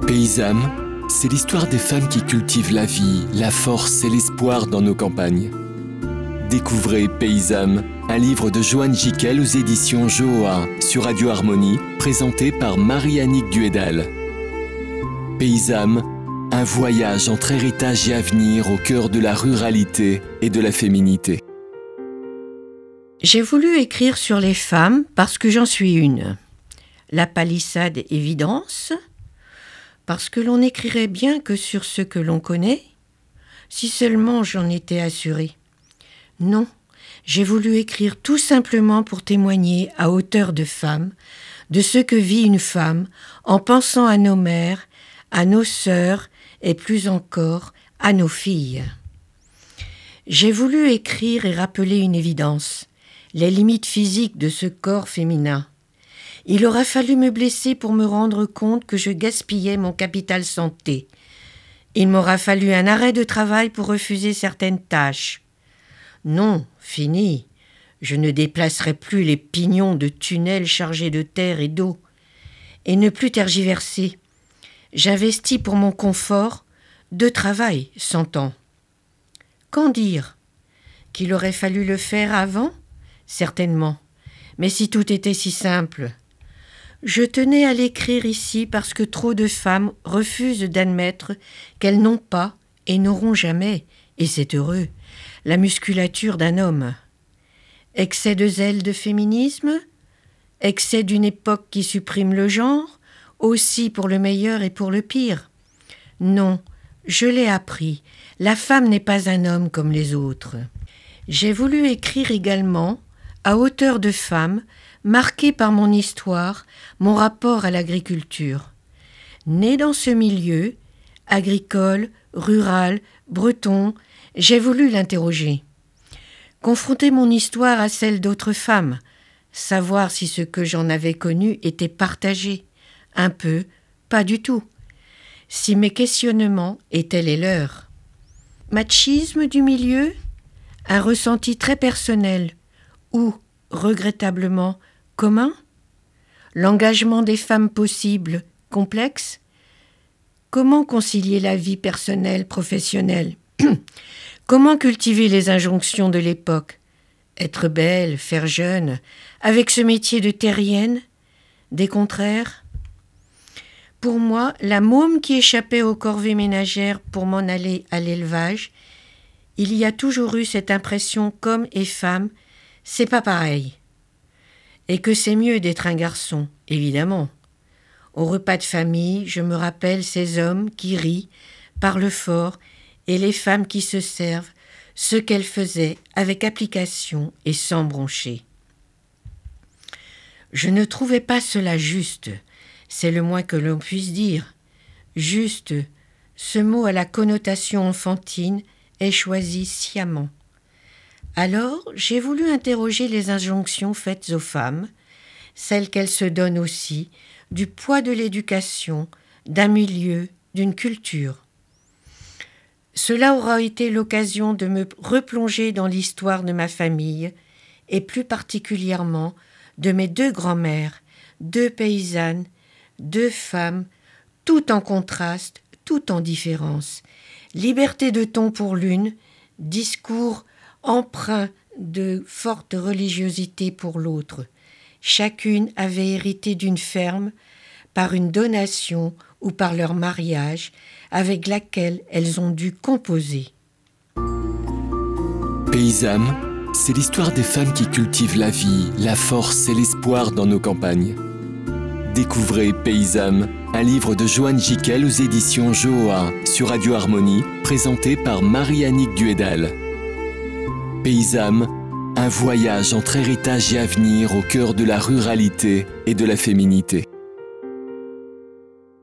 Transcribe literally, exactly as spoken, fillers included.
Paysannes, c'est l'histoire des femmes qui cultivent la vie, la force et l'espoir dans nos campagnes. Découvrez Paysannes, un livre de Joanne Jiquel aux éditions Joa sur Radio Harmonie, présenté par Marie-Annick Duédal. Paysannes, un voyage entre héritage et avenir au cœur de la ruralité et de la féminité. J'ai voulu écrire sur les femmes parce que j'en suis une. La palissade évidence, parce que l'on n'écrirait bien que sur ce que l'on connaît, si seulement j'en étais assurée. Non, j'ai voulu écrire tout simplement pour témoigner à hauteur de femme de ce que vit une femme en pensant à nos mères, à nos sœurs et plus encore à nos filles. J'ai voulu écrire et rappeler une évidence, les limites physiques de ce corps féminin. Il aura fallu me blesser pour me rendre compte que je gaspillais mon capital santé. Il m'aura fallu un arrêt de travail pour refuser certaines tâches. Non, fini. Je ne déplacerai plus les pignons de tunnels chargés de terre et d'eau. Et ne plus tergiverser. J'investis pour mon confort de travail, s'entend. Qu'en dire ? Qu'il aurait fallu le faire avant ? Certainement. Mais si tout était si simple. Je tenais à l'écrire ici parce que trop de femmes refusent d'admettre qu'elles n'ont pas et n'auront jamais, et c'est heureux, la musculature d'un homme. Excès de zèle de féminisme ? Excès d'une époque qui supprime le genre, aussi pour le meilleur et pour le pire ? Non, je l'ai appris, la femme n'est pas un homme comme les autres. J'ai voulu écrire également, à hauteur de femme, marquée par mon histoire, mon rapport à l'agriculture. Née dans ce milieu, agricole, rural, breton, j'ai voulu l'interroger. Confronter mon histoire à celle d'autres femmes, savoir si ce que j'en avais connu était partagé, un peu, pas du tout, si mes questionnements étaient les leurs. Machisme du milieu, un ressenti très personnel, ou, regrettablement, commun ? L'engagement des femmes possible, complexe ? Comment concilier la vie personnelle, professionnelle ? Comment cultiver les injonctions de l'époque ? Être belle, faire jeune, avec ce métier de terrienne ? Des contraires ? Pour moi, la môme qui échappait aux corvées ménagères pour m'en aller à l'élevage, il y a toujours eu cette impression qu'homme et femme, c'est pas pareil. Et que c'est mieux d'être un garçon, évidemment. Au repas de famille, je me rappelle ces hommes qui rient, parlent fort, et les femmes qui se servent, ce qu'elles faisaient avec application et sans broncher. Je ne trouvais pas cela juste, c'est le moins que l'on puisse dire. Juste, ce mot à la connotation enfantine est choisi sciemment. Alors, j'ai voulu interroger les injonctions faites aux femmes, celles qu'elles se donnent aussi, du poids de l'éducation, d'un milieu, d'une culture. Cela aura été l'occasion de me replonger dans l'histoire de ma famille, et plus particulièrement de mes deux grand-mères, deux paysannes, deux femmes, tout en contraste, tout en différence. Liberté de ton pour l'une, discours empreint de forte religiosité pour l'autre. Chacune avait hérité d'une ferme par une donation ou par leur mariage avec laquelle elles ont dû composer. Paysannes, c'est l'histoire des femmes qui cultivent la vie, la force et l'espoir dans nos campagnes. Découvrez Paysannes, un livre de Joanne Jiquel aux éditions Joa sur Radio Harmonie, présenté par Marie-Annick Duédal. Paysannes, un voyage entre héritage et avenir au cœur de la ruralité et de la féminité.